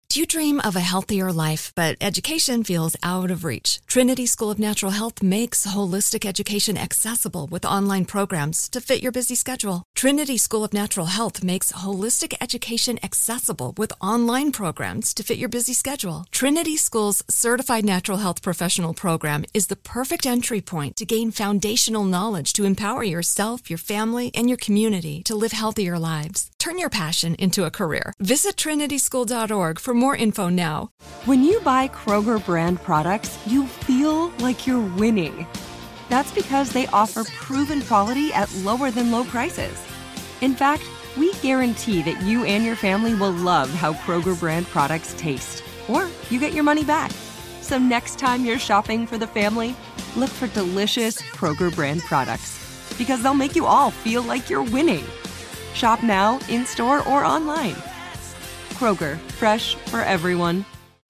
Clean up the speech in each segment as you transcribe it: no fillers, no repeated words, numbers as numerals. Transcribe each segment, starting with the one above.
Do you dream of a healthier life, but education feels out of reach? Trinity School of Natural Health makes holistic education accessible with online programs to fit your busy schedule. Trinity School of Natural Health makes holistic education accessible with online programs to fit your busy schedule. Trinity School's Certified Natural Health Professional Program is the perfect entry point to gain foundational knowledge to empower yourself, your family, and your community to live healthier lives. Turn your passion into a career. Visit trinityschool.org for more info now. When you buy Kroger brand products, you feel like you're winning. That's because they offer proven quality at lower than low prices. In fact, we guarantee that you and your family will love how Kroger brand products taste, or you get your money back. So next time you're shopping for the family, look for delicious Kroger brand products, because they'll make you all feel like you're winning. Shop now, in-store, or online. Kroger, fresh for everyone.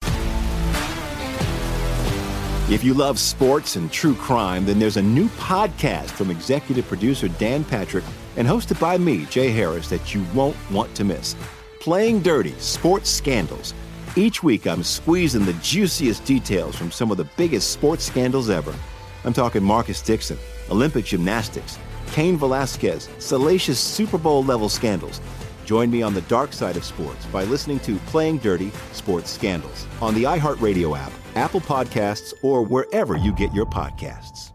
If you love sports and true crime, then there's a new podcast from executive producer Dan Patrick and hosted by me, Jay Harris, that you won't want to miss. Playing Dirty: Sports Scandals. Each week, I'm squeezing the juiciest details from some of the biggest sports scandals ever. I'm talking Marcus Dixon, Olympic gymnastics, Cain Velasquez, salacious Super Bowl-level scandals. Join me on the dark side of sports by listening to Playing Dirty: Sports Scandals on the iHeartRadio app, Apple Podcasts, or wherever you get your podcasts.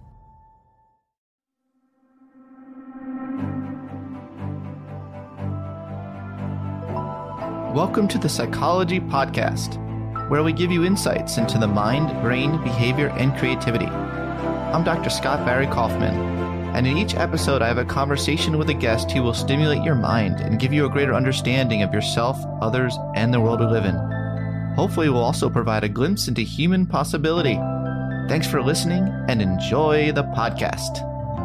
Welcome to the Psychology Podcast, where we give you insights into the mind, brain, behavior, and creativity. I'm Dr. Scott Barry Kaufman. And in each episode, I have a conversation with a guest who will stimulate your mind and give you a greater understanding of yourself, others, and the world we live in. Hopefully, we'll also provide a glimpse into human possibility. Thanks for listening and enjoy the podcast.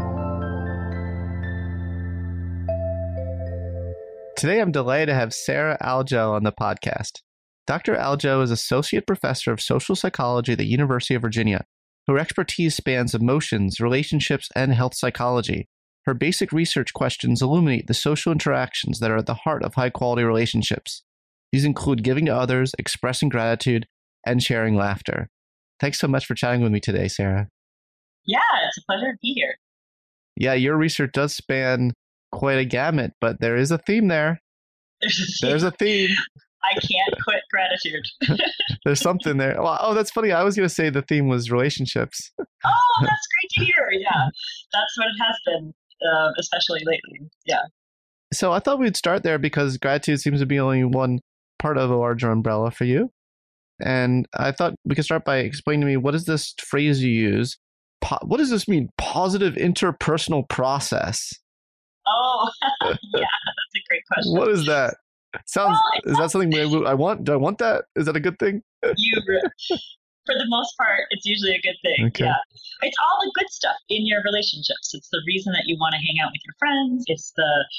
Today, I'm delighted to have Sarah Aljo on the podcast. Dr. Aljo is Associate Professor of Social Psychology at the University of Virginia. Her expertise spans emotions, relationships, and health psychology. Her basic research questions illuminate the social interactions that are at the heart of high-quality relationships. These include giving to others, expressing gratitude, and sharing laughter. Thanks so much for chatting with me today, Sarah. Yeah, it's a pleasure to be here. Yeah, your research does span quite a gamut, but there is a theme there. There's a theme. I can't quit gratitude. There's something there. Oh, that's funny. I was going to say the theme was relationships. Oh, that's great to hear. Yeah, that's what it has been, especially lately. Yeah. So I thought we'd start there because gratitude seems to be only one part of a larger umbrella for you. And I thought we could start by explaining to me, what is this phrase you use? What does this mean? Positive interpersonal process. Oh, yeah, that's a great question. What is that? Is that something I want? Do I want that? Is that a good thing? For the most part, it's usually a good thing. Okay. Yeah. It's all the good stuff in your relationships. It's the reason that you want to hang out with your friends. It's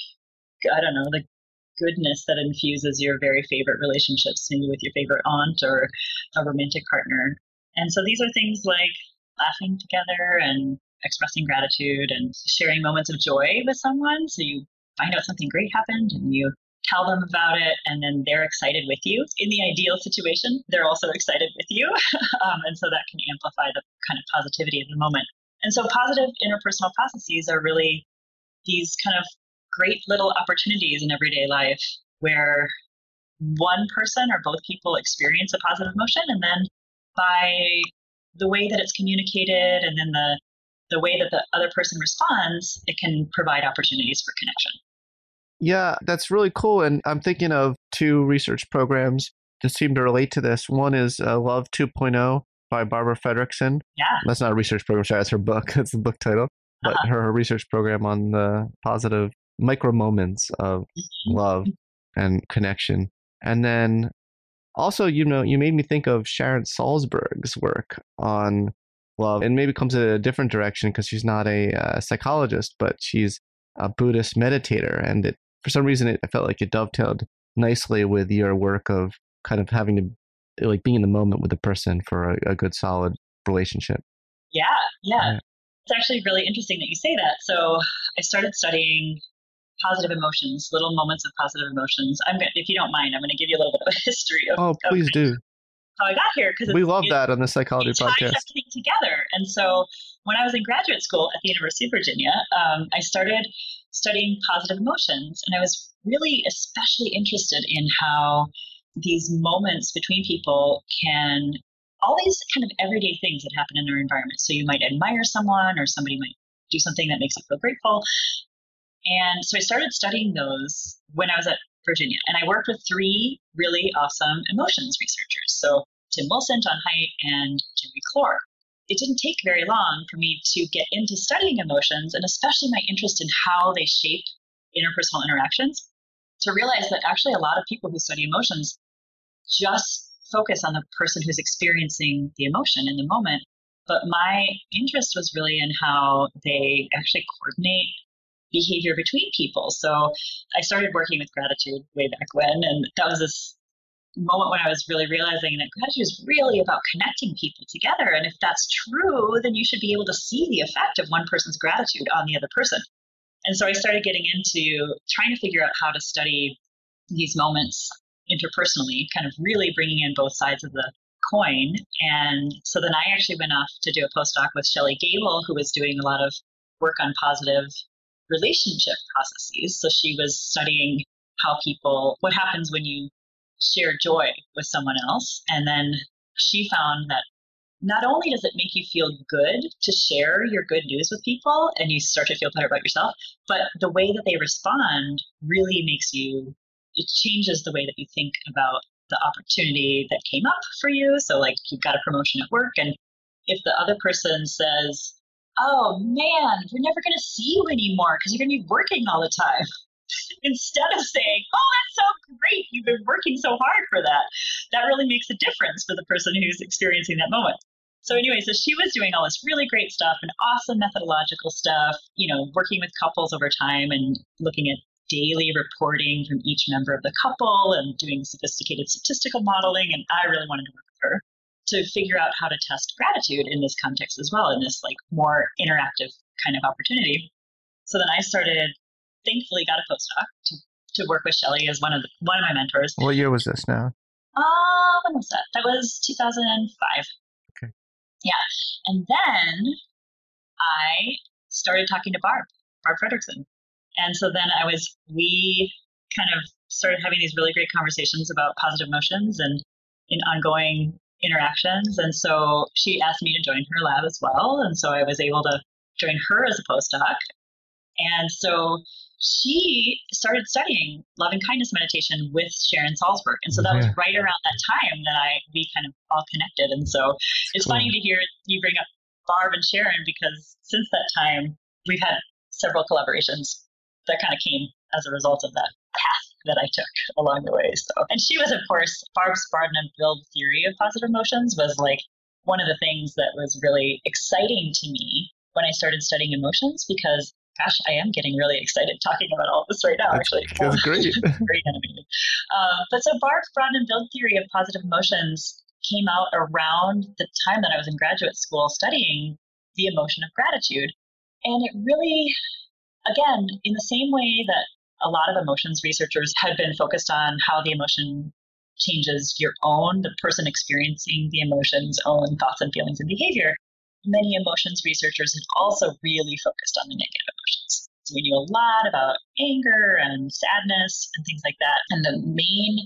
the goodness that infuses your very favorite relationships, maybe with your favorite aunt or a romantic partner. And so these are things like laughing together and expressing gratitude and sharing moments of joy with someone. So you find out something great happened and you tell them about it, and then they're excited with you. In the ideal situation, they're also excited with you. And so that can amplify the kind of positivity of the moment. And so positive interpersonal processes are really these kind of great little opportunities in everyday life where one person or both people experience a positive emotion, and then by the way that it's communicated and then the way that the other person responds, it can provide opportunities for connection. Yeah, that's really cool. And I'm thinking of two research programs that seem to relate to this. One is Love 2.0 by Barbara Fredrickson. Yeah. That's not a research program. Sorry, that's her book. That's the book title. But her research program on the positive micro moments of love and connection. And then also, you made me think of Sharon Salzberg's work on love, and maybe comes in a different direction because she's not a psychologist, but she's a Buddhist meditator. And for some reason, I felt like it dovetailed nicely with your work of kind of having to, like, being in the moment with the person for a good, solid relationship. Yeah. It's actually really interesting that you say that. So I started studying positive emotions, little moments of positive emotions. If you don't mind, I'm going to give you a little bit of a history of please do. how I got here, because we love that on the Psychology Podcast. Everything together. And so when I was in graduate school at the University of Virginia, I started studying positive emotions, and I was really especially interested in how these moments between people can, all these kind of everyday things that happen in our environment. So you might admire someone, or somebody might do something that makes you feel grateful. And so I started studying those when I was at Virginia, and I worked with 3 really awesome emotions researchers. So Tim Wilson, Don Haidt, and Jeremy Clore. It didn't take very long for me to get into studying emotions, and especially my interest in how they shape interpersonal interactions, to realize that actually a lot of people who study emotions just focus on the person who's experiencing the emotion in the moment. But my interest was really in how they actually coordinate behavior between people. So I started working with gratitude way back when, and that was this moment when I was really realizing that gratitude is really about connecting people together. And if that's true, then you should be able to see the effect of one person's gratitude on the other person. And so I started getting into trying to figure out how to study these moments interpersonally, kind of really bringing in both sides of the coin. And so then I actually went off to do a postdoc with Shelley Gable, who was doing a lot of work on positive relationship processes. So she was studying what happens when you share joy with someone else. And then she found that not only does it make you feel good to share your good news with people and you start to feel better about yourself, but the way that they respond really it changes the way that you think about the opportunity that came up for you. So like you've got a promotion at work, and if the other person says, "Oh man, we're never going to see you anymore because you're going to be working all the time," instead of saying, "Oh, that's so great, you've been working so hard for that," that really makes a difference for the person who's experiencing that moment. So anyway, so she was doing all this really great stuff and awesome methodological stuff, working with couples over time and looking at daily reporting from each member of the couple and doing sophisticated statistical modeling. And I really wanted to work with her to figure out how to test gratitude in this context as well, in this like more interactive kind of opportunity. So then I thankfully got a postdoc to work with Shelley as one of my mentors. What year was this now? When was that? That was 2005. Okay. Yeah. And then I started talking to Barb Fredrickson. And so then we kind of started having these really great conversations about positive emotions and in ongoing interactions. And so she asked me to join her lab as well. And so I was able to join her as a postdoc. And so she started studying love and kindness meditation with Sharon Salzberg. And so that was right around that time that we kind of all connected. And so it's funny to hear you bring up Barb and Sharon, because since that time, we've had several collaborations that kind of came as a result of that path that I took along the way. So, and she was, of course, Barb's Broaden and Build theory of positive emotions was like one of the things that was really exciting to me when I started studying emotions, because gosh, I am getting really excited talking about all this right now, actually. That's great. Very animated. But so Barb's Broaden and Build theory of positive emotions came out around the time that I was in graduate school studying the emotion of gratitude. And it really, again, in the same way that a lot of emotions researchers had been focused on how the emotion changes the person experiencing the emotion's own thoughts and feelings and behavior, many emotions researchers had also really focused on the negative emotions. So we knew a lot about anger and sadness and things like that. And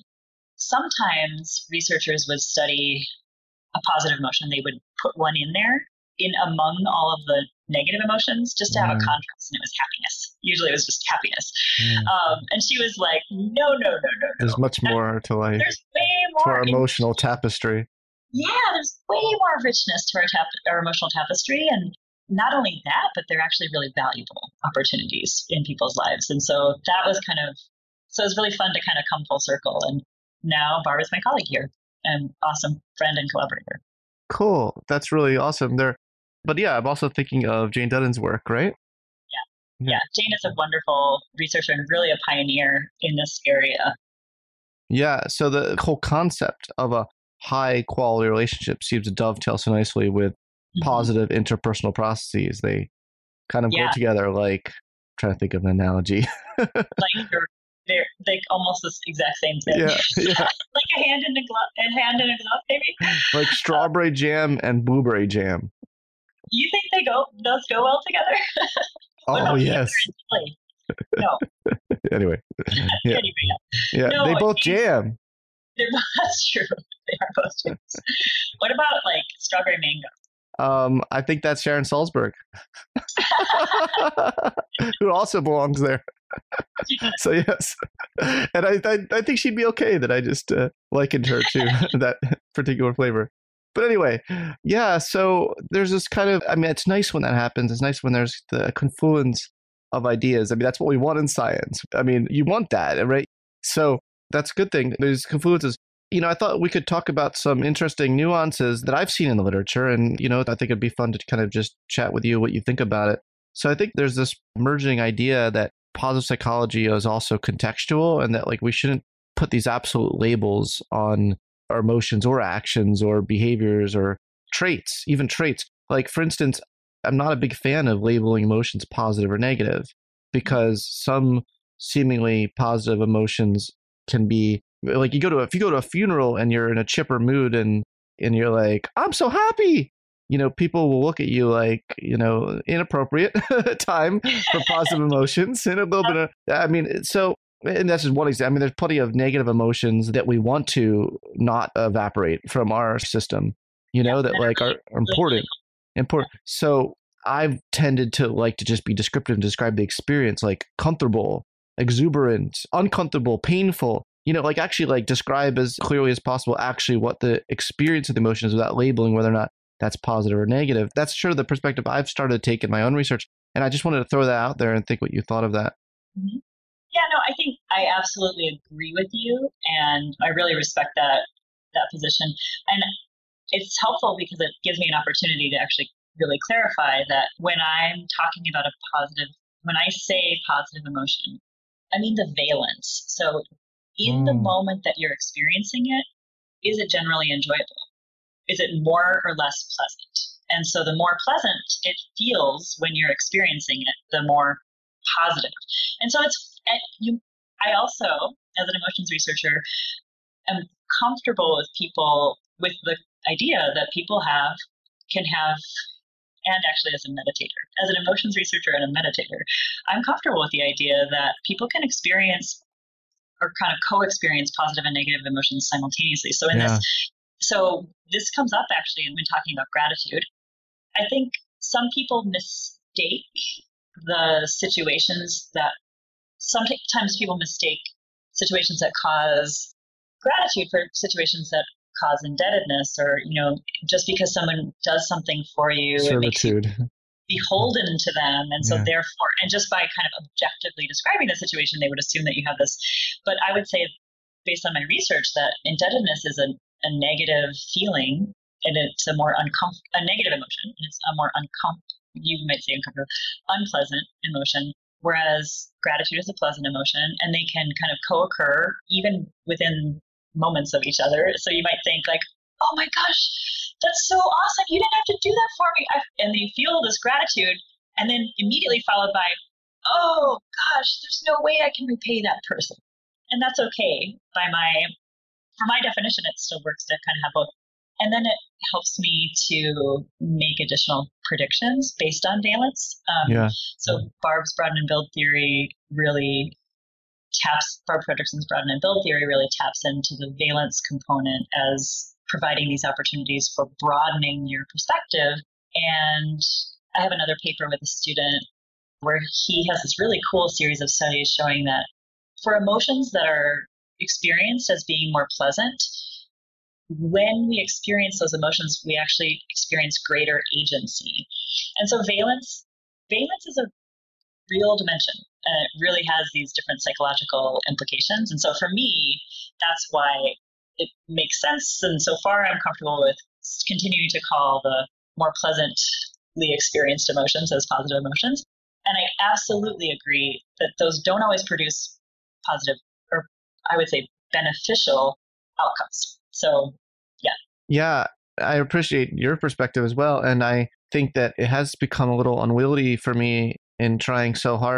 sometimes researchers would study a positive emotion. They would put one in there among all of the negative emotions just to have a contrast, and it was happiness. Usually it was just happiness. And she was like, no. There's much more to life. There's way more to our emotional tapestry. Yeah, there's way more richness to our emotional tapestry. And not only that, but they're actually really valuable opportunities in people's lives. And so that was so it was really fun to kind of come full circle. And now Barb is my colleague here, and awesome friend and collaborator. Cool. That's really awesome. But yeah, I'm also thinking of Jane Dudden's work, right? Yeah. Jane is a wonderful researcher and really a pioneer in this area. Yeah. So the whole concept of a high quality relationship seems to dovetail so nicely with positive interpersonal processes. They kind of go together like trying to think of an analogy. Like they're like almost the exact same thing. Yeah. Like a hand in a glove, maybe. Like strawberry jam and blueberry jam. You think those go well together? Oh, yes. No. Anyway. Yeah. Yeah. No, they both jam. That's true. They are both jams. What about like strawberry mango? I think that's Sharon Salzberg, who also belongs there. So yes, and I think she'd be okay that I just likened her to that particular flavor. But anyway, yeah. So there's this kind of, I mean, it's nice when that happens. It's nice when there's the confluence of ideas. I mean, that's what we want in science. I mean, you want that, right? So that's a good thing. There's confluences. I thought we could talk about some interesting nuances that I've seen in the literature. And, I think it'd be fun to kind of just chat with you what you think about it. So I think there's this emerging idea that positive psychology is also contextual, and that like we shouldn't put these absolute labels on our emotions or actions or behaviors or traits, even traits. Like, for instance, I'm not a big fan of labeling emotions positive or negative, because some seemingly positive emotions can be like, if you go to a funeral and you're in a chipper mood and you're like, I'm so happy, people will look at you like, inappropriate time for positive emotions, and a little bit of, and that's just one example. I mean, there's plenty of negative emotions that we want to not evaporate from our system, that like are important. So I've tended to like to just be descriptive and describe the experience, like comfortable, exuberant, uncomfortable, painful, like actually like describe as clearly as possible actually what the experience of the emotion is without labeling whether or not that's positive or negative. That's sure the perspective I've started to take in my own research. And I just wanted to throw that out there and think what you thought of that. Mm-hmm. Yeah, no, I think I absolutely agree with you. And I really respect that position. And it's helpful because it gives me an opportunity to actually really clarify that when I'm talking about when I say positive emotion, I mean the valence. So in the moment that you're experiencing it, is it generally enjoyable? Is it more or less pleasant? And so the more pleasant it feels when you're experiencing it, the more positive. And so I also, as an emotions researcher, am comfortable with the idea that people can have, and actually as a meditator, as an emotions researcher and a meditator, I'm comfortable with the idea that people can experience or kind of co-experience positive and negative emotions simultaneously. So this comes up actually when talking about gratitude. I think some people mistake the situations that sometimes people mistake situations that cause gratitude for situations that cause indebtedness, or, just because someone does something for you, servitude. It makes you beholden to them. And so therefore, and just by kind of objectively describing the situation, they would assume that you have this. But I would say, based on my research, that indebtedness is a negative feeling, and it's a negative emotion. And it's a more you might say uncomfortable, unpleasant emotion, whereas gratitude is a pleasant emotion, and they can kind of co-occur even within moments of each other. So you might think like, oh my gosh, that's so awesome, you didn't have to do that for me. And you feel this gratitude, and then immediately followed by, oh gosh, there's no way I can repay that person. And that's okay. For my definition, it still works to kind of have both. And then it helps me to make additional predictions based on valence. So Barb Fredrickson and build theory really taps into the valence component as providing these opportunities for broadening your perspective. And I have another paper with a student where he has this really cool series of studies showing that for emotions that are experienced as being more pleasant, when we experience those emotions, we actually experience greater agency. And so valence is a real dimension, and it really has these different psychological implications. And so for me, that's why it makes sense. And so far, I'm comfortable with continuing to call the more pleasantly experienced emotions as positive emotions. And I absolutely agree that those don't always produce positive, or I would say beneficial outcomes. So, yeah. Yeah, I appreciate your perspective as well. And I think that it has become a little unwieldy for me in trying so hard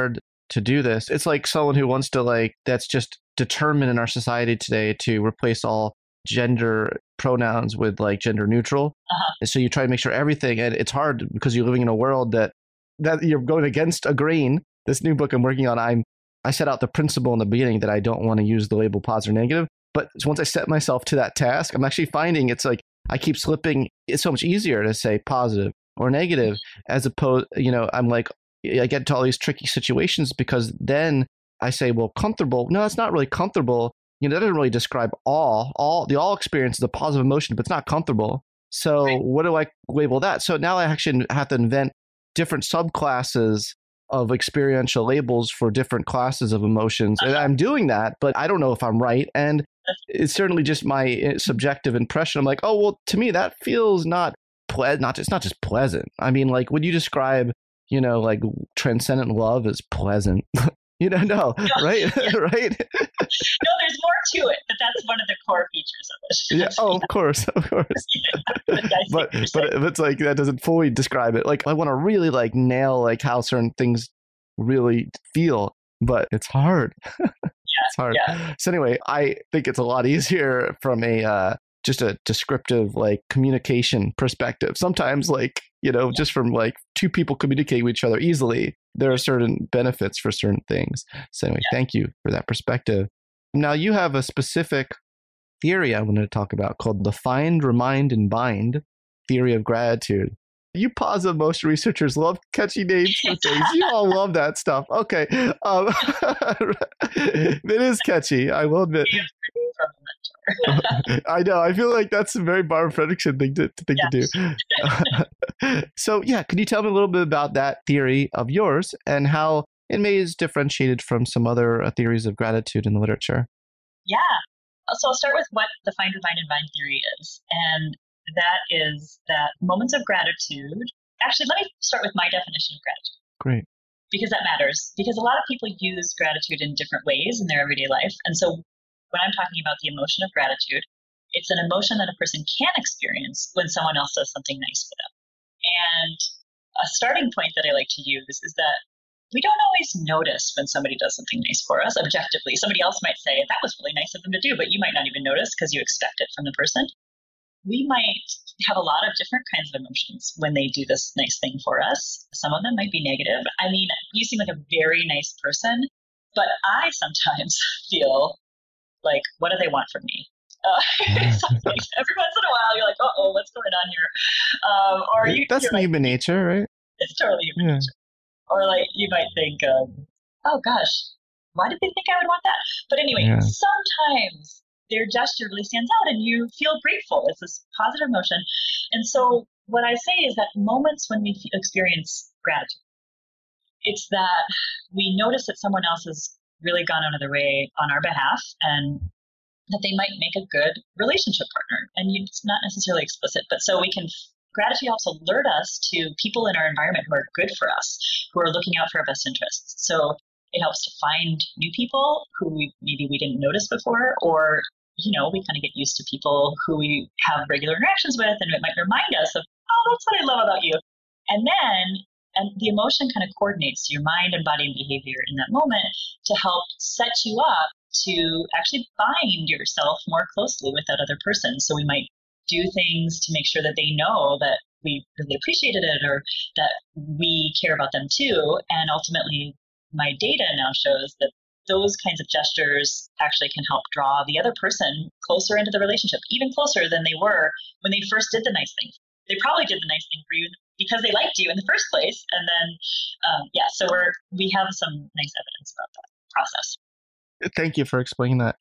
to do this. It's like someone who wants to that's just determined in our society today to replace all gender pronouns with gender neutral. And so you try to make sure everything, and it's hard because you're living in a world that you're going against a grain. This new book I'm working on, I set out the principle in the beginning that I don't want to use the label positive or negative. But once I set myself to that task, I'm actually finding it's I keep slipping. It's so much easier to say positive or negative as opposed, I'm I get into all these tricky situations because then I say, well, comfortable. No, that's not really comfortable. That doesn't really describe all experience is a positive emotion, but it's not comfortable. So what do I label that? So now I actually have to invent different subclasses of experiential labels for different classes of emotions. And I'm doing that, but I don't know if I'm right. And it's certainly just my subjective impression. I'm like, oh, well, to me, that feels not pleasant. It's not just pleasant. I mean, would you describe, transcendent love as pleasant? No, right? Right? No, there's more to it, but that's one of the core features of it. Yeah. Oh, of course. But it's that doesn't fully describe it. I want to really nail how certain things really feel, but it's hard. It's hard. Yeah. So anyway, I think it's a lot easier from just a descriptive communication perspective. Sometimes just from two people communicate with each other easily, there are certain benefits for certain things. So anyway, Thank you for that perspective. Now you have a specific theory I wanted to talk about called the find, remind, and bind theory of gratitude. You positive emotion researchers love catchy names for things. You all love that stuff. Okay. It is catchy, I will admit. I know. I feel like that's a very Barbara Fredrickson thing to do. So could you tell me a little bit about that theory of yours and how it is differentiated from some other theories of gratitude in the literature? Yeah. So I'll start with what the find, remind, and bind theory is. And that is that moments of gratitude. Actually, let me start with my definition of gratitude. Great. Because that matters. Because a lot of people use gratitude in different ways in their everyday life. And so when I'm talking about the emotion of gratitude, it's an emotion that a person can experience when someone else does something nice for them. And a starting point that I like to use is that we don't always notice when somebody does something nice for us objectively. Somebody else might say, that was really nice of them to do, but you might not even notice because you expect it from the person. We might have a lot of different kinds of emotions when they do this nice thing for us. Some of them might be negative. I mean, you seem like a very nice person, but I sometimes feel like, what do they want from me? Every once in a while, you're like, uh-oh, what's going on here? That's human nature, right? It's totally human nature. Or you might think, oh gosh, why did they think I would want that? But anyway, sometimes their gesture really stands out and you feel grateful. It's this positive emotion. And so what I say is that moments when we experience gratitude, it's that we notice that someone else has really gone out of their way on our behalf and that they might make a good relationship partner. And it's not necessarily explicit, but so gratitude helps alert us to people in our environment who are good for us, who are looking out for our best interests. So it helps to find new people who maybe we didn't notice before, or, we kind of get used to people who we have regular interactions with, and it might remind us of, oh, that's what I love about you. And the emotion kind of coordinates your mind and body and behavior in that moment to help set you up to actually bind yourself more closely with that other person. So we might do things to make sure that they know that we really appreciated it or that we care about them too. And ultimately, my data now shows that those kinds of gestures actually can help draw the other person closer into the relationship, even closer than they were when they first did the nice thing. They probably did the nice thing for you because they liked you in the first place. And then, so we have some nice evidence about that process. Thank you for explaining that.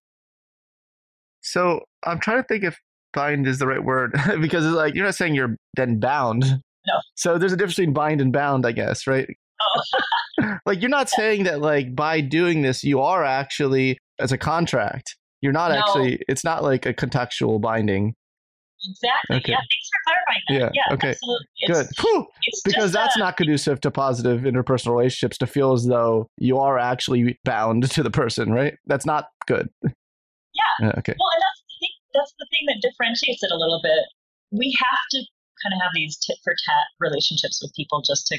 So I'm trying to think if bind is the right word because it's you're not saying you're then bound. No. So there's a difference between bind and bound, I guess, right? Oh. You're not saying that by doing this, you are actually as a contract. You're not actually, it's not like a contextual binding. Exactly. Okay. Yeah, thanks for clarifying that. Yeah, okay. Absolutely. Good. Because that's not conducive to positive interpersonal relationships to feel as though you are actually bound to the person, right? That's not good. Yeah. Okay. Well, and that's the thing that differentiates it a little bit. We have to kind of have these tit for tat relationships with people just to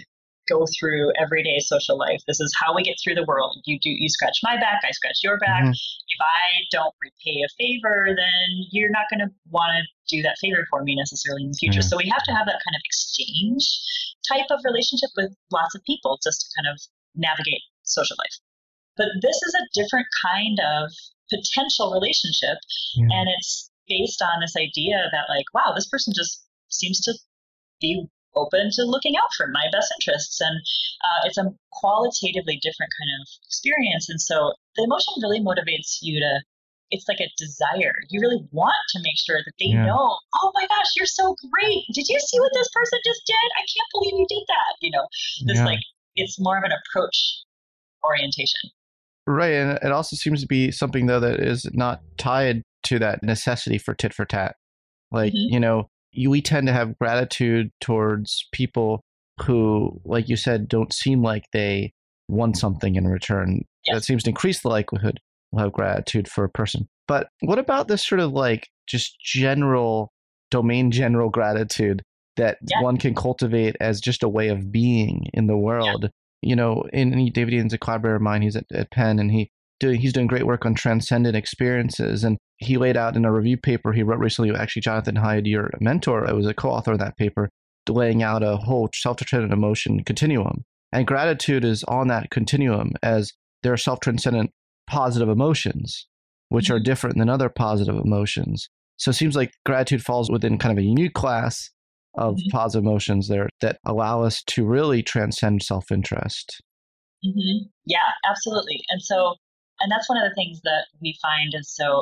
go through everyday social life. This is how we get through the world. You scratch my back, I scratch your back. Mm-hmm. If I don't repay a favor, then you're not going to want to do that favor for me necessarily in the future. Yeah. So we have to have that kind of exchange type of relationship with lots of people just to kind of navigate social life. But this is a different kind of potential relationship. Yeah. And it's based on this idea that like, wow, this person just seems to be open to looking out for my best interests. And it's a qualitatively different kind of experience. And so the emotion really motivates you to, it's like a desire. You really want to make sure that they know, oh my gosh, you're so great. Did you see what this person just did? I can't believe you did that. You know, this like, it's more of an approach orientation. Right. And it also seems to be something, though, that is not tied to that necessity for tit for tat. Like, you know, we tend to have gratitude towards people who, like you said, don't seem like they want something in return. That seems to increase the likelihood we'll have gratitude for a person. But what about this sort of like just general general gratitude that one can cultivate as just a way of being in the world? You know, David Eden's a collaborator of mine. He's at Penn, and he's doing great work on transcendent experiences. And he laid out in a review paper he wrote recently, actually Jonathan Haidt, your mentor, I was a co-author of that paper, laying out a whole self-transcendent emotion continuum. And gratitude is on that continuum, as there are self-transcendent positive emotions, which are different than other positive emotions. So it seems like gratitude falls within kind of a unique class of positive emotions there that allow us to really transcend self-interest. Yeah, absolutely. And that's one of the things that we find is so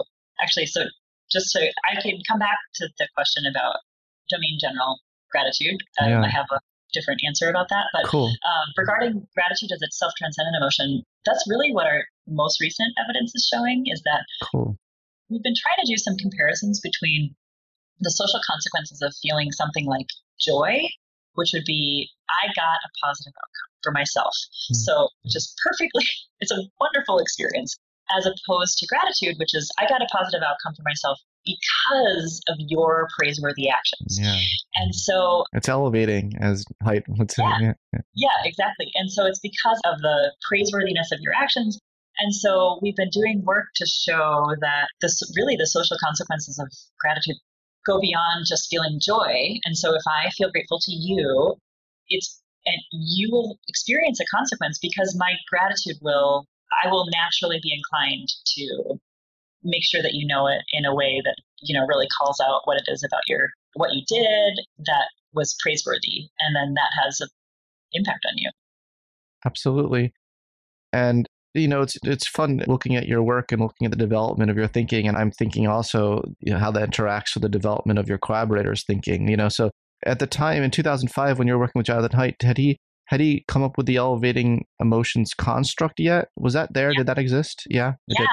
I can come back to the question about domain general gratitude. I have a different answer about that. But regarding gratitude as a self-transcendent emotion, that's really what our most recent evidence is showing, is that we've been trying to do some comparisons between the social consequences of feeling something like joy, which would be, I got a positive outcome for myself. So just perfectly, it's a wonderful experience, as opposed to gratitude, which is, I got a positive outcome for myself because of your praiseworthy actions. And so it's elevating, as Haidt would say. Yeah, exactly. And so it's because of the praiseworthiness of your actions. And so we've been doing work to show that the social consequences of gratitude go beyond just feeling joy. And so if I feel grateful to you, and you will experience a consequence, because my gratitude I will naturally be inclined to make sure that you know it in a way that, you know, really calls out what it is about what you did that was praiseworthy. And then that has an impact on you. Absolutely. And, you know, it's fun looking at your work and looking at the development of your thinking. And I'm thinking also, you know, how that interacts with the development of your collaborators' thinking, you know. So at the time in 2005, when you were working with Jonathan Haidt, had he come up with the elevating emotions construct yet? Was that there? Did that exist? Yeah.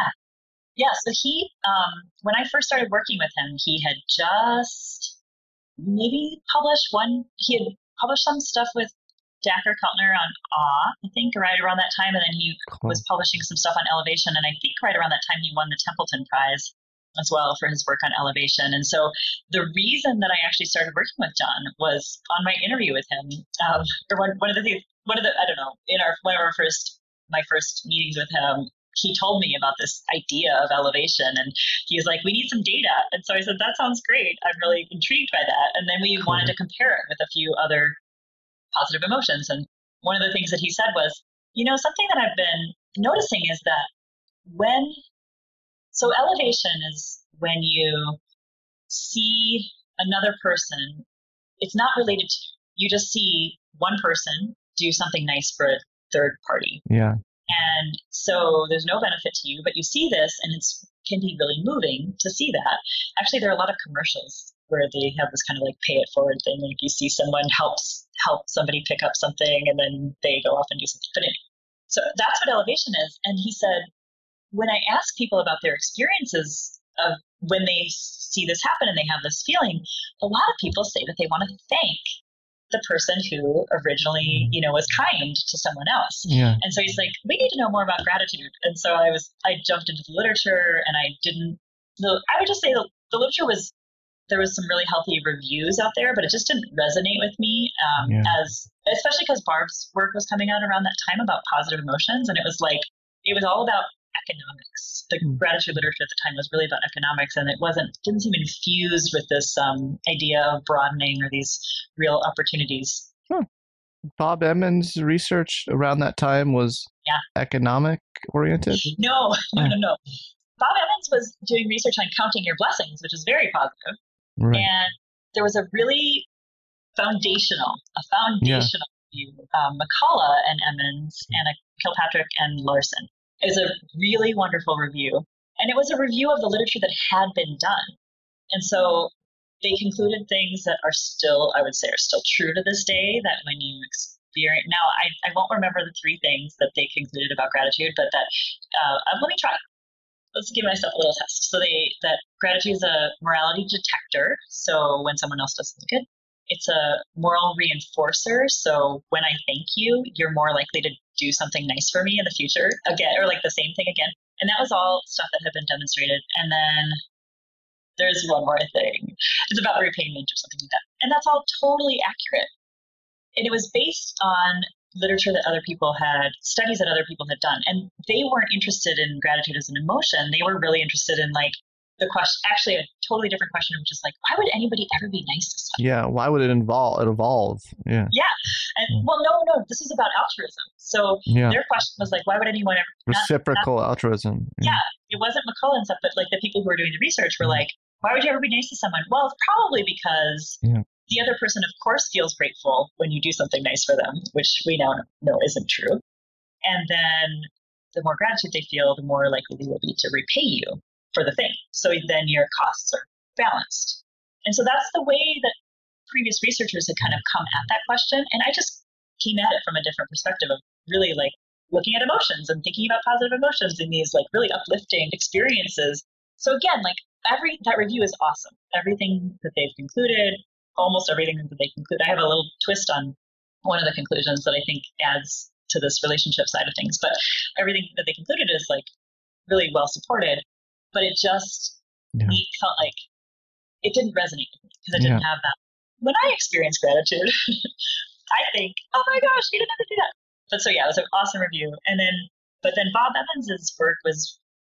So he, when I first started working with him, he had just maybe he had published some stuff with Dacher Keltner on Awe, I think, right around that time. And then he was publishing some stuff on elevation. And I think right around that time, he won the Templeton Prize as well for his work on elevation. And so the reason that I actually started working with John was on my interview with him. One of the, I don't know, in my first meetings with him, he told me about this idea of elevation, and he was like, we need some data. And so I said, that sounds great. I'm really intrigued by that. And then we wanted to compare it with a few other positive emotions. And one of the things that he said was, you know, something that I've been noticing is that so elevation is when you see another person, it's not related to you. You just see one person do something nice for a third party. Yeah. And so there's no benefit to you, but you see this, and it can be really moving to see that. Actually, there are a lot of commercials where they have this kind of like pay it forward thing. Like you see someone help somebody pick up something, and then they go off and do something. But anyway, so that's what elevation is. And he said, when I ask people about their experiences of when they see this happen and they have this feeling, a lot of people say that they want to thank the person who originally, you know, was kind to someone else. Yeah. And so he's like, we need to know more about gratitude. And so I jumped into the literature, and I would just say the literature was, there was some really healthy reviews out there, but it just didn't resonate with me especially because Barb's work was coming out around that time about positive emotions. And it was all about economics. The gratitude literature at the time was really about economics, and it didn't seem infused with this idea of broadening or these real opportunities. Bob Emmons' research around that time was economic oriented? No. Bob Emmons was doing research on counting your blessings, which is very positive. Right. And there was a really foundational view. McCullough and Emmons, Anna Kilpatrick and Larson. It was a really wonderful review. And it was a review of the literature that had been done. And so they concluded things that are still, I would say, are still true to this day, that when you experience, now I won't remember the 3 things that they concluded about gratitude, but that, let me try. Let's give myself a little test. So that gratitude is a morality detector. So when someone else does something good, it's a moral reinforcer. So when I thank you, you're more likely to do something nice for me in the future again, or like the same thing again. And that was all stuff that had been demonstrated. And then there's one more thing. It's about repayment or something like that. And that's all totally accurate. And it was based on literature that other people had, studies that other people had done. And they weren't interested in gratitude as an emotion. They were really interested in the question, actually a totally different question, which is why would anybody ever be nice to someone? Yeah, why would it evolve? Yeah. Yeah. And well, no, this is about altruism. So their question was why would anyone ever... Reciprocal altruism. Yeah. It wasn't McCullough and stuff, but the people who were doing the research were why would you ever be nice to someone? Well, it's probably because the other person, of course, feels grateful when you do something nice for them, which we now know isn't true. And then the more gratitude they feel, the more likely they will be to repay you for the thing. So then your costs are balanced. And so that's the way that previous researchers had kind of come at that question. And I just came at it from a different perspective of really looking at emotions and thinking about positive emotions in these really uplifting experiences. So again, that review is awesome. Everything that they've concluded, almost everything that they conclude. I have a little twist on one of the conclusions that I think adds to this relationship side of things, but everything that they concluded is really well supported. But it just felt like it didn't resonate with me because I didn't have that. When I experience gratitude, I think, oh my gosh, you didn't have to do that. But so it was an awesome review. But then Bob Emmons' work was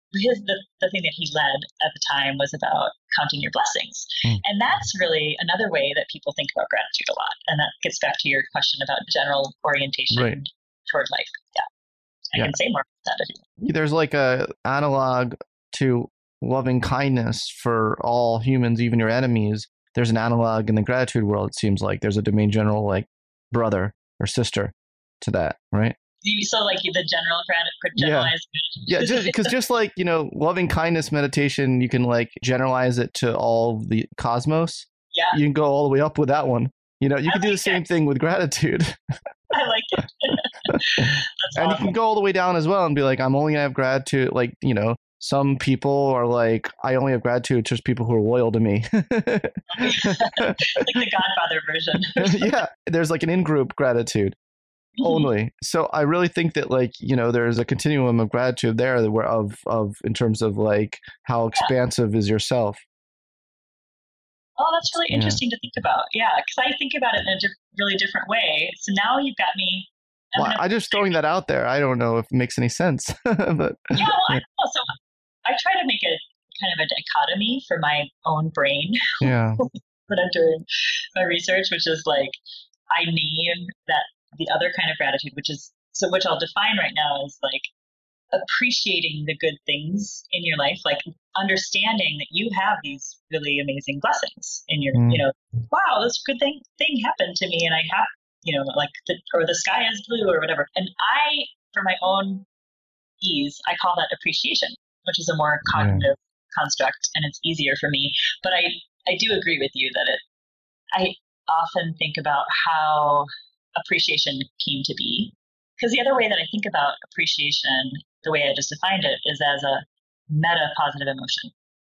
the thing that he led at the time was about counting your blessings. And that's really another way that people think about gratitude a lot. And that gets back to your question about general orientation toward life. Yeah. I can say more about that if you want. There's a analog to loving kindness for all humans, even your enemies. There's an analog in the gratitude world. It seems like there's a domain general brother or sister to that, right? So the generalized. Yeah, just loving kindness meditation, you can generalize it to all the cosmos. Yeah, you can go all the way up with that one. You can do the same thing with gratitude. I like it. That's and awesome. You can go all the way down as well and be I'm only gonna have gratitude. Some people are I only have gratitude towards people who are loyal to me. Like the Godfather version. Yeah, there's an in-group gratitude only. So I really think that there's a continuum of gratitude there in terms of how expansive is yourself. Oh, that's really interesting to think about. Yeah, because I think about it in a really different way. So now you've got me. I'm just throwing that out there. I don't know if it makes any sense. But yeah, I know. So I try to make a kind of a dichotomy for my own brain. Yeah. When I'm doing my research, which is I name that the other kind of gratitude, which I'll define right now as appreciating the good things in your life, understanding that you have these really amazing blessings in your, wow, this good thing happened to me, and I have, or the sky is blue or whatever. And for my own ease, I call that appreciation, which is a more cognitive construct, and it's easier for me. But I do agree with you that I often think about how appreciation came to be. Because the other way that I think about appreciation, the way I just defined it, is as a meta positive emotion.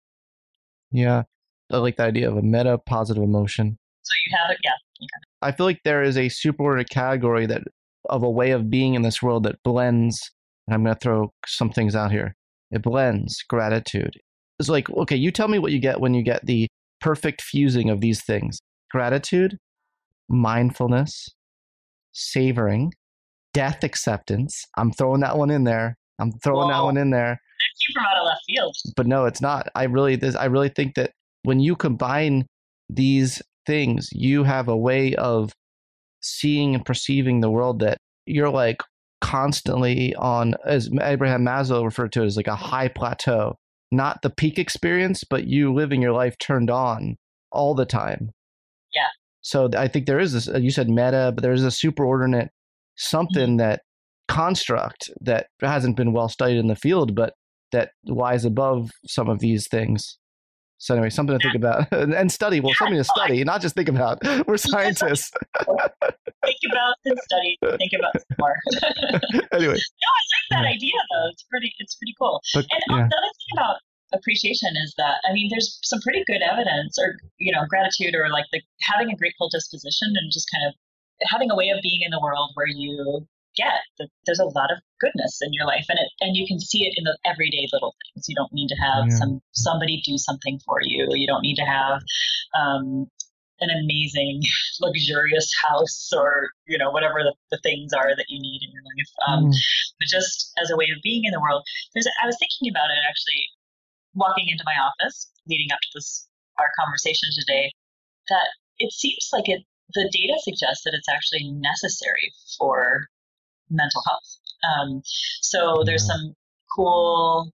Yeah, I like the idea of a meta positive emotion. So you have it, yeah. I feel like there is a superordered category of a way of being in this world that blends, and I'm going to throw some things out here. It blends gratitude. It's okay, you tell me what you get when you get the perfect fusing of these things: gratitude, mindfulness, savoring, death acceptance. I'm throwing that one in there. I'm throwing that one in there. That came from out of left field. But no, it's not. I really think that when you combine these things, you have a way of seeing and perceiving the world that you're like constantly on, as Abraham Maslow referred to it, as like a high plateau. Not the peak experience, but you living your life turned on all the time. Yeah. So I think there is this, you said meta, but there's a superordinate something that construct that hasn't been well studied in the field, but that lies above some of these things. So anyway, something to think about and study. Well, something to study, not just think about. We're scientists. Think about and study. Think about some more. Anyway. No, I like that idea though. It's pretty cool. But, and the other thing about appreciation is that, I mean, there's some pretty good evidence, or gratitude, or like having a grateful disposition, and just kind of having a way of being in the world where you get that there's a lot of goodness in your life, and you can see it in the everyday little things. You don't need to have somebody do something for you. You don't need to have an amazing, luxurious house, or whatever the things are that you need in your life. But just as a way of being in the world, I was thinking about it actually, walking into my office leading up to our conversation today, that it seems like the data suggests that it's actually necessary for mental health. So there's some cool,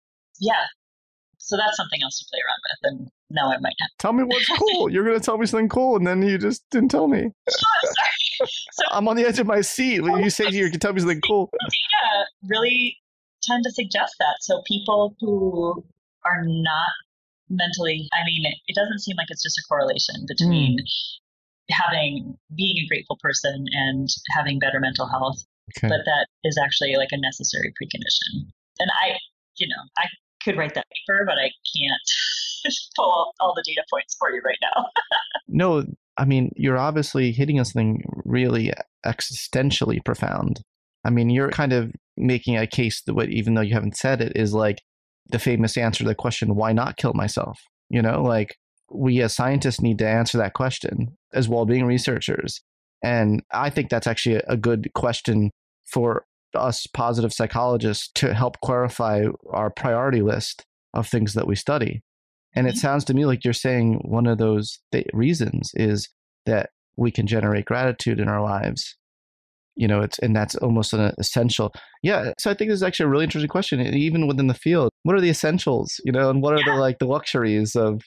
so that's something else to play around with. And now I might have. Tell me what's cool. You're going to tell me something cool, and then you just didn't tell me. Sorry. So, I'm on the edge of my seat. When you say you can tell me something cool. Data really tend to suggest that. So people who are not mentally, I mean, it doesn't seem like it's just a correlation between being a grateful person and having better mental health. Okay. But that is actually like a necessary precondition. And I could write that paper, but I can't pull all the data points for you right now. No, I mean, you're obviously hitting on something really existentially profound. I mean, you're kind of making a case that, even though you haven't said it, is like the famous answer to the question, why not kill myself? Like we as scientists need to answer that question as well-being researchers. And I think that's actually a good question for us positive psychologists to help clarify our priority list of things that we study. And it sounds to me like you're saying one of those reasons is that we can generate gratitude in our lives. And that's almost an essential. Yeah. So I think this is actually a really interesting question, even within the field. What are the essentials, and what are the luxuries of,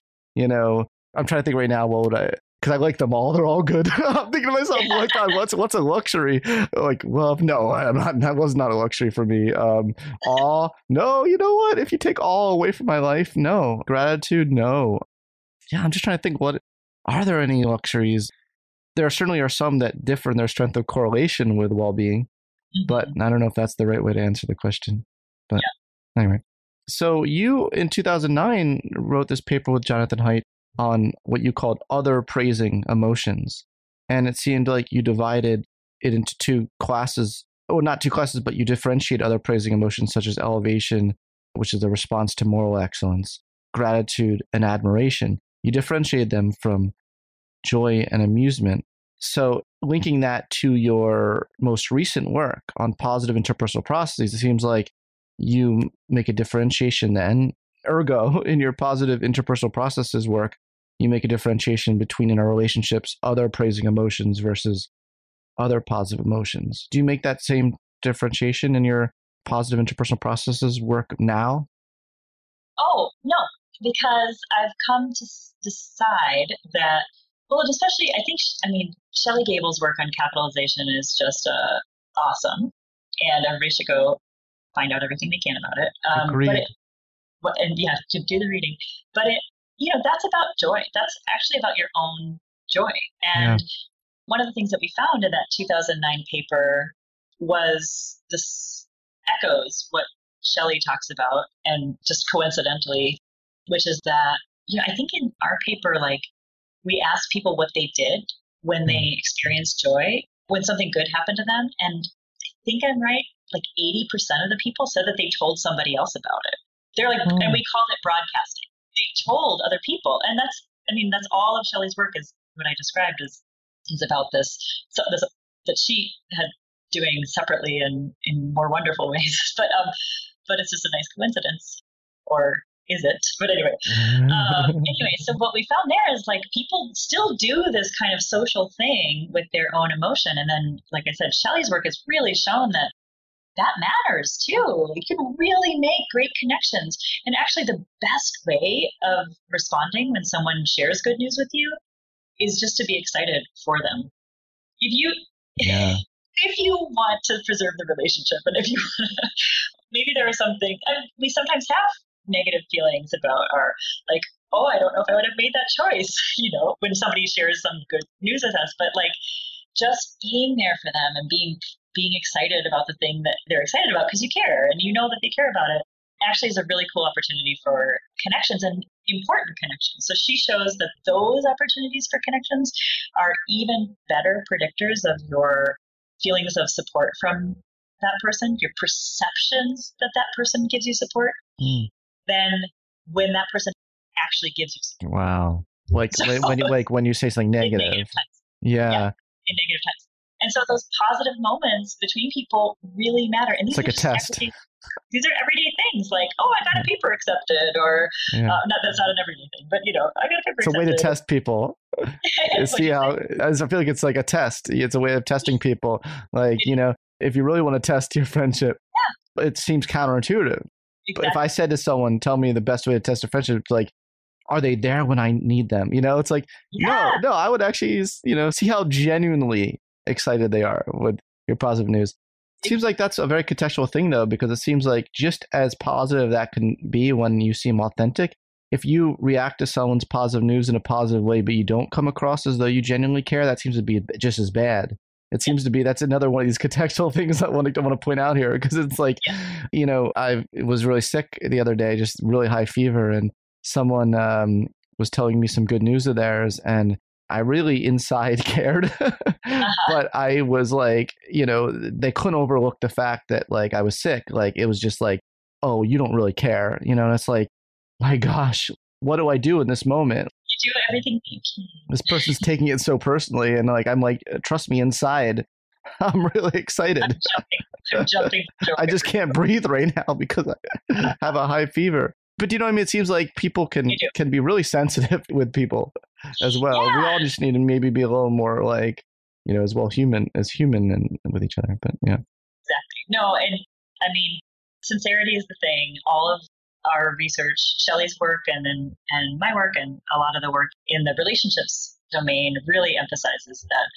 I'm trying to think right now, because I like them all. They're all good. I'm thinking to myself, oh my God, what's a luxury? Like, well, no, that was not a luxury for me. Awe, no, you know what? If you take awe away from my life, no. Gratitude, no. Yeah, I'm just trying to think, are there any luxuries? There certainly are some that differ in their strength of correlation with well-being, but I don't know if that's the right way to answer the question. But anyway, so you in 2009 wrote this paper with Jonathan Haidt on what you called other praising emotions. And it seemed like you divided it into two classes, not two classes, but you differentiate other praising emotions such as elevation, which is a response to moral excellence, gratitude, and admiration. You differentiated them from joy and amusement. So linking that to your most recent work on positive interpersonal processes, it seems like you make a differentiation then. Ergo, in your positive interpersonal processes work, you make a differentiation between, in our relationships, other praising emotions versus other positive emotions. Do you make that same differentiation in your positive interpersonal processes work now? Oh, no, because I've come to decide that, well, especially, Shelley Gable's work on capitalization is just awesome, and everybody should go find out everything they can about it. Agreed. To do the reading. But that's about joy. That's actually about your own joy. And one of the things that we found in that 2009 paper was this echoes what Shelley talks about, and just coincidentally, which is that, I think in our paper, we asked people what they did when they experienced joy, when something good happened to them. And I think I'm right, 80% of the people said that they told somebody else about it. They're and we called it broadcasting. They told other people. And I mean, that's all of Shelley's work is what I described is about this, so this that she had doing separately and in more wonderful ways. But it's just a nice coincidence, or is it? But anyway, so what we found there is like people still do this kind of social thing with their own emotion. And then, like I said, Shelley's work has really shown that matters too. You can really make great connections. And actually the best way of responding when someone shares good news with you is just to be excited for them. If you want to preserve the relationship, and if you maybe there is something, we sometimes have negative feelings about our, like, oh, I don't know if I would have made that choice, when somebody shares some good news with us, but like just being there for them and being excited about the thing that they're excited about because you care and you know that they care about it actually is a really cool opportunity for connections and important connections. So she shows that those opportunities for connections are even better predictors of your feelings of support from that person, your perceptions that person gives you support, than when that person actually gives you support. Wow. Like when you say something negative. In negative times. Yeah. In negative times. And so those positive moments between people really matter. And it's like a test. These are everyday things like, oh, I got a paper accepted, or that's not an everyday thing, but I got a paper accepted. It's a way to test people. See how, I feel like it's like a test. It's a way of testing people. Like, if you really want to test your friendship, it seems counterintuitive. Exactly. But if I said to someone, tell me the best way to test a friendship, it's like, are they there when I need them? It's like, no, I would actually, see how genuinely excited they are with your positive news. It seems like that's a very contextual thing, though, because it seems like just as positive that can be when you seem authentic, if you react to someone's positive news in a positive way, but you don't come across as though you genuinely care, that seems to be just as bad. It seems to be, that's another one of these contextual things I want to point out here, because it's like, I was really sick the other day, just really high fever, and someone was telling me some good news of theirs, and I really inside cared, but I was like, they couldn't overlook the fact that like I was sick. Like it was just like, oh, you don't really care, and it's like, my gosh, what do I do in this moment? You do everything you can. This person's taking it so personally, and like I'm like, trust me, inside, I'm really excited. I'm jumping. I just can't breathe right now because I have a high fever. But I mean? It seems like people can be really sensitive with people as well. Yeah. We all just need to maybe be a little more like, as well human and with each other. But yeah. Exactly. No, and I mean, sincerity is the thing. All of our research, Shelley's work and my work and a lot of the work in the relationships domain really emphasizes that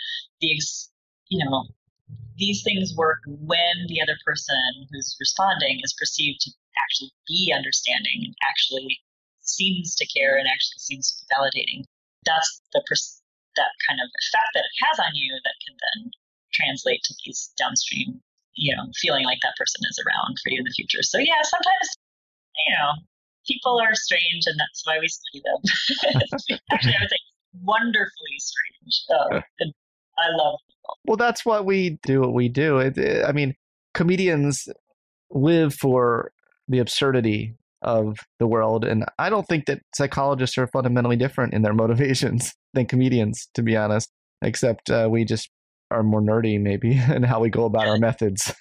these things work when the other person who's responding is perceived to actually be understanding and actually seems to care and actually seems to be validating. That's that kind of effect that it has on you that can then translate to these downstream, feeling like that person is around for you in the future. So yeah, sometimes, people are strange, and that's why we study them. Actually, I would say wonderfully strange. And I love people. Well, that's why we do what we do. I mean, comedians live for the absurdity of the world. And I don't think that psychologists are fundamentally different in their motivations than comedians, to be honest, except we just are more nerdy maybe in how we go about our methods.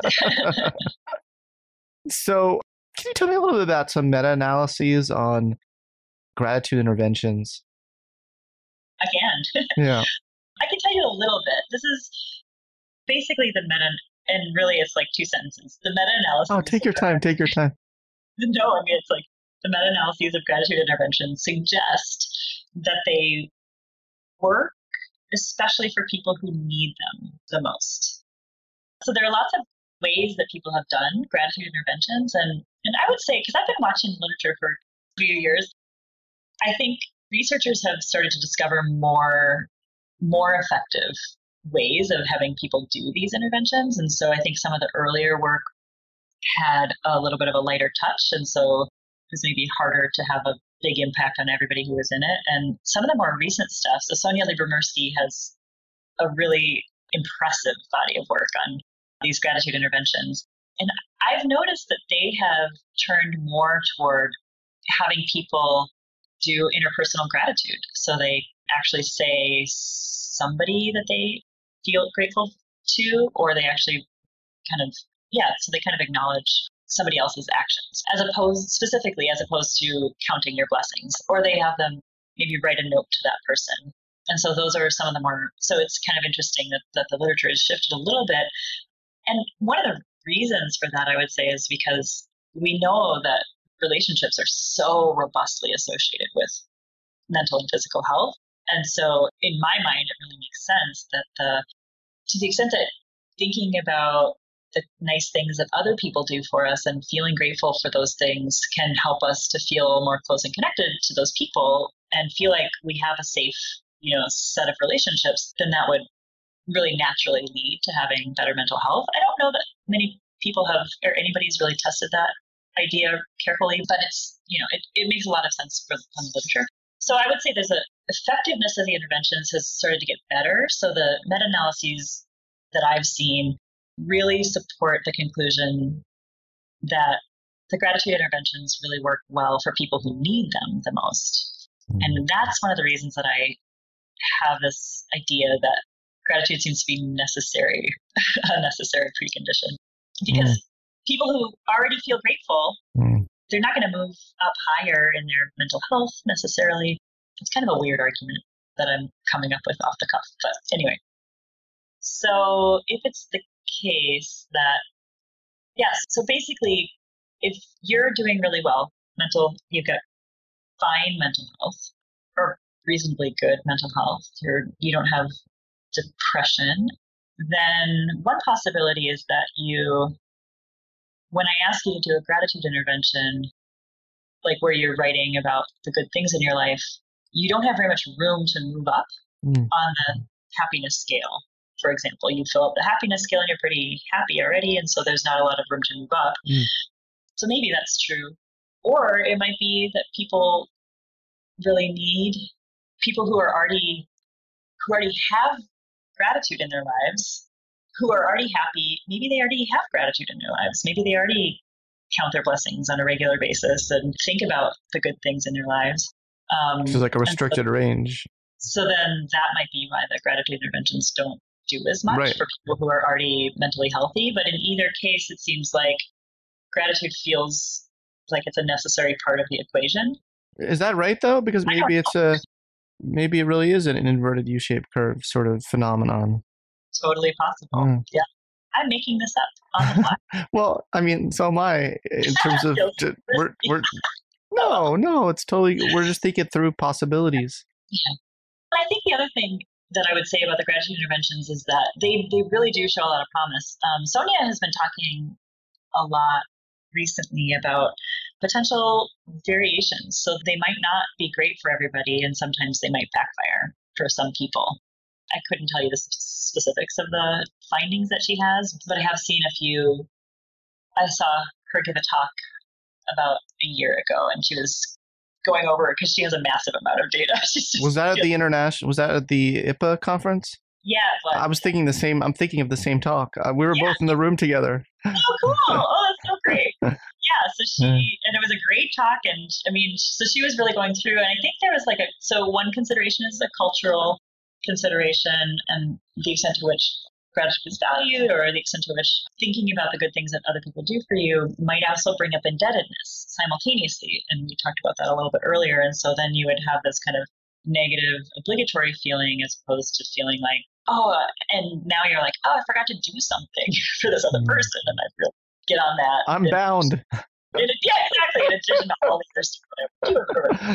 So can you tell me a little bit about some meta-analyses on gratitude interventions? I can. Yeah. I can tell you a little bit. This is basically the meta, and really it's like two sentences. The meta-analysis. Oh, take your time. No, I mean, it's like the meta-analyses of gratitude interventions suggest that they work, especially for people who need them the most. So there are lots of ways that people have done gratitude interventions. And I would say, because I've been watching literature for a few years, I think researchers have started to discover more effective ways of having people do these interventions. And so I think some of the earlier work had a little bit of a lighter touch. And so it was maybe harder to have a big impact on everybody who was in it. And some of the more recent stuff, so Sonia Lyubomirsky has a really impressive body of work on these gratitude interventions. And I've noticed that they have turned more toward having people do interpersonal gratitude. So they actually say somebody that they feel grateful to, or they actually so they kind of acknowledge somebody else's actions as opposed to counting your blessings, or they have them maybe write a note to that person. And so those are some of the more, so it's kind of interesting that the literature has shifted a little bit. And one of the reasons for that, I would say, is because we know that relationships are so robustly associated with mental and physical health. And so in my mind, it really makes sense that to the extent that thinking about the nice things that other people do for us and feeling grateful for those things can help us to feel more close and connected to those people and feel like we have a safe, set of relationships, then that would really naturally lead to having better mental health. I don't know that many people have, or anybody's really tested that idea carefully, but it's, it makes a lot of sense from the literature. So I would say there's effectiveness of the interventions has started to get better. So the meta-analyses that I've seen really support the conclusion that the gratitude interventions really work well for people who need them the most. And that's one of the reasons that I have this idea that gratitude seems to be a necessary precondition. Because people who already feel grateful, they're not going to move up higher in their mental health necessarily. It's kind of a weird argument that I'm coming up with off the cuff. But anyway, so if it's the case that, so basically, if you're doing really well, you've got fine mental health or reasonably good mental health, you don't have depression, then one possibility is that when I ask you to do a gratitude intervention, like where you're writing about the good things in your life, you don't have very much room to move up on the happiness scale. For example, you fill up the happiness scale and you're pretty happy already, and so there's not a lot of room to move up. So maybe that's true. Or it might be that people really need people who already have gratitude in their lives, who are already happy. Maybe they already have gratitude in their lives. Maybe they already count their blessings on a regular basis and think about the good things in their lives. So like a restricted range. So then that might be why the gratitude interventions don't do as much for people who are already mentally healthy. But in either case, it seems like gratitude feels like it's a necessary part of the equation. Is that right though? Because maybe it really is an inverted U-shaped curve sort of phenomenon. Totally possible. Yeah. I'm making this up on the fly. Well, I mean, so am I in terms of No, it's totally, we're just thinking through possibilities. Yeah. I think the other thing that I would say about the gratitude interventions is that they really do show a lot of promise. Sonia has been talking a lot recently about potential variations. So they might not be great for everybody, and sometimes they might backfire for some people. I couldn't tell you the specifics of the findings that she has, but I have seen a few. I saw her give a talk about a year ago, and she was going over it because she has a massive amount of data. Was that at the IPA conference? Yeah, I was thinking the same. I'm thinking of the same talk. We were both in the room together. Oh, cool! Oh, that's so great. Yeah, and it was a great talk, and I mean, so she was really going through, and I think there was one consideration is a cultural consideration and the extent to which gratitude is valued, or the extent to which thinking about the good things that other people do for you might also bring up indebtedness simultaneously. And we talked about that a little bit earlier. And so then you would have this kind of negative obligatory feeling as opposed to feeling like, and now you're like, I forgot to do something for this other person, and I really get on that. I'm bound. Yeah, exactly. In addition to all the other stuff.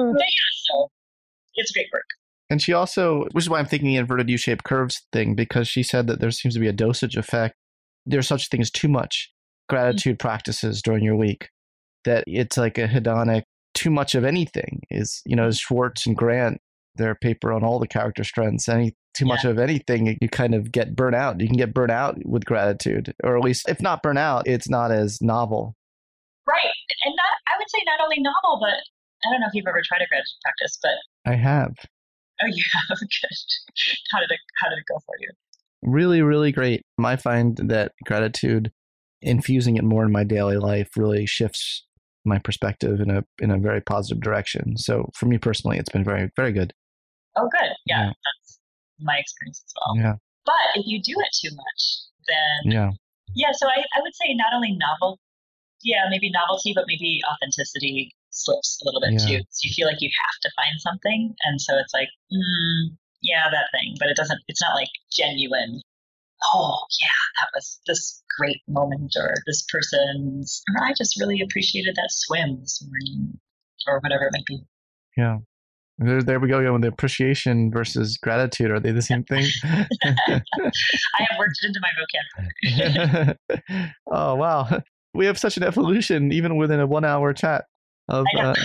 So it's great work. And she also, which is why I'm thinking the inverted U-shaped curves thing, because she said that there seems to be a dosage effect. There's such a thing as too much gratitude practices during your week, that it's like a hedonic, too much of anything is, Schwartz and Grant, their paper on all the character strengths, too much of anything, you kind of get burnt out. You can get burnt out with gratitude, or at least if not burnt out, it's not as novel. Right. And I would say not only novel, but I don't know if you've ever tried a gratitude practice, but I have. Oh, you have? Good. How did it go for you? Really, really great. I find that gratitude, infusing it more in my daily life, really shifts my perspective in a very positive direction. So for me personally, it's been very, very good. Oh, good. Yeah. That's my experience as well. Yeah. But if you do it too much, then so I would say not only maybe novelty, but maybe authenticity slips a little bit too. So you feel like you have to find something. And so it's like, that thing, but it's not like genuine. Oh yeah, that was this great moment, or this person's, or I just really appreciated that swim this morning, or whatever it might be. Yeah. There we go. The appreciation versus gratitude. Are they the same thing? I have worked it into my vocabulary. Oh, wow. We have such an evolution, even within a 1 hour chat. Well,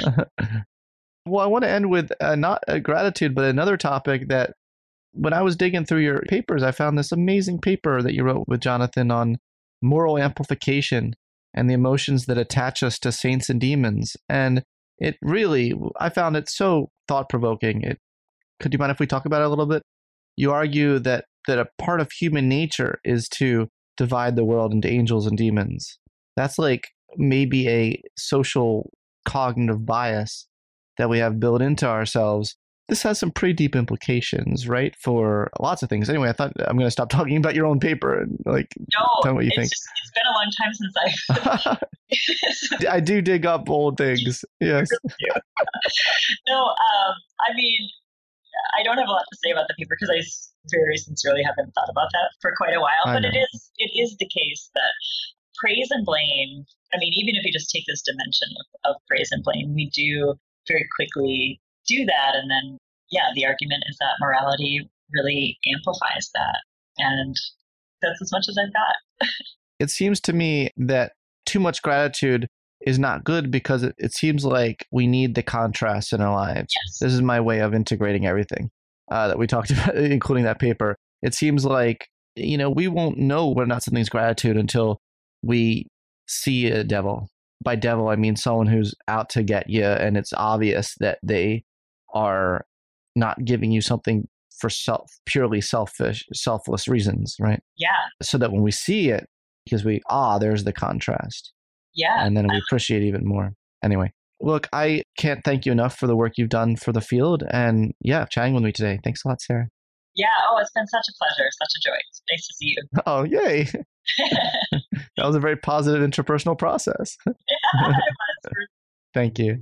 I want to end with not a gratitude, but another topic that when I was digging through your papers, I found this amazing paper that you wrote with Jonathan on moral amplification and the emotions that attach us to saints and demons. And it really, I found it so thought-provoking. Could you mind if we talk about it a little bit? You argue that a part of human nature is to divide the world into angels and demons. That's like maybe a social cognitive bias that we have built into ourselves. This has some pretty deep implications, right? For lots of things. Anyway, I thought I'm going to stop talking about your own paper and tell me what you think. It's been a long time since I do dig up old things. Yes. No, I mean, I don't have a lot to say about the paper because I very sincerely haven't thought about that for quite a while. But it is the case that praise and blame, I mean, even if you just take this dimension of praise and blame, we do very quickly do that. And then, the argument is that morality really amplifies that. And that's as much as I've got. It seems to me that too much gratitude is not good because it seems like we need the contrast in our lives. Yes. This is my way of integrating everything that we talked about, including that paper. It seems like, we won't know whether or not something's gratitude until we see a devil. By devil, I mean someone who's out to get you, and it's obvious that they are not giving you something for purely selfless reasons, right? Yeah. So that when we see it, because there's the contrast. Yeah. And then we appreciate even more. Anyway, look, I can't thank you enough for the work you've done for the field, and chatting with me today. Thanks a lot, Sarah. Yeah. Oh, it's been such a pleasure. Such a joy. It's nice to see you. Oh, yay. That was a very positive interpersonal process. Yeah, it was. Thank you.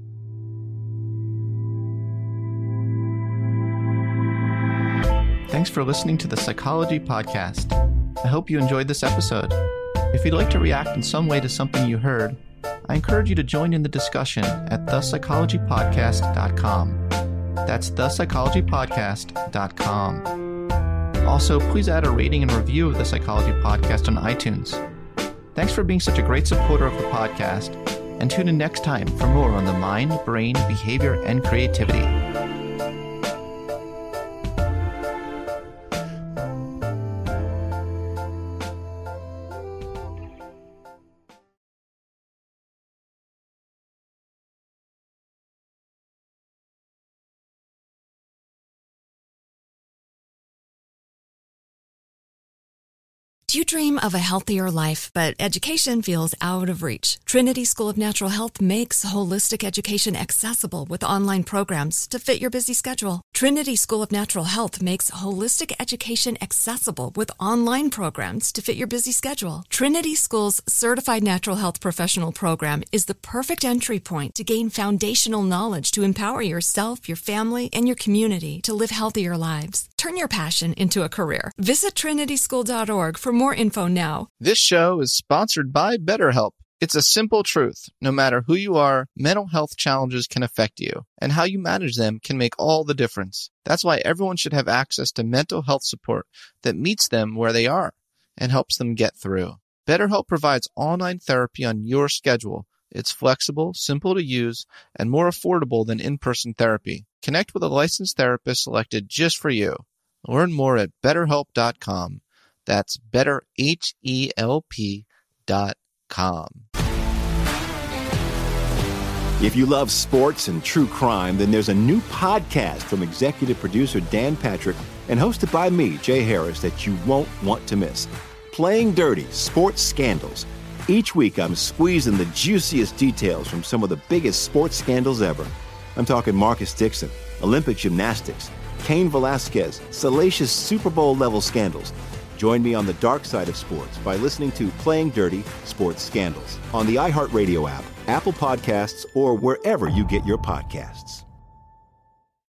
Thanks for listening to the Psychology Podcast. I hope you enjoyed this episode. If you'd like to react in some way to something you heard, I encourage you to join in the discussion at thepsychologypodcast.com. That's thepsychologypodcast.com. Also, please add a rating and review of the Psychology Podcast on iTunes. Thanks for being such a great supporter of the podcast, and tune in next time for more on the mind, brain, behavior, and creativity. Do you dream of a healthier life, but education feels out of reach? Trinity School of Natural Health makes holistic education accessible with online programs to fit your busy schedule. Trinity School of Natural Health makes holistic education accessible with online programs to fit your busy schedule. Trinity School's Certified Natural Health Professional Program is the perfect entry point to gain foundational knowledge to empower yourself, your family, and your community to live healthier lives. Turn your passion into a career. Visit trinityschool.org for more info now. This show is sponsored by BetterHelp. It's a simple truth. No matter who you are, mental health challenges can affect you, and how you manage them can make all the difference. That's why everyone should have access to mental health support that meets them where they are and helps them get through. BetterHelp provides online therapy on your schedule. It's flexible, simple to use, and more affordable than in-person therapy. Connect with a licensed therapist selected just for you. Learn more at BetterHelp.com. That's BetterHelp.com. If you love sports and true crime, then there's a new podcast from executive producer Dan Patrick and hosted by me, Jay Harris, that you won't want to miss. Playing Dirty: Sports Scandals. Each week, I'm squeezing the juiciest details from some of the biggest sports scandals ever. I'm talking Marcus Dixon, Olympic gymnastics, Cain Velasquez, salacious Super Bowl-level scandals. Join me on the dark side of sports by listening to Playing Dirty Sports Scandals on the iHeartRadio app, Apple Podcasts, or wherever you get your podcasts.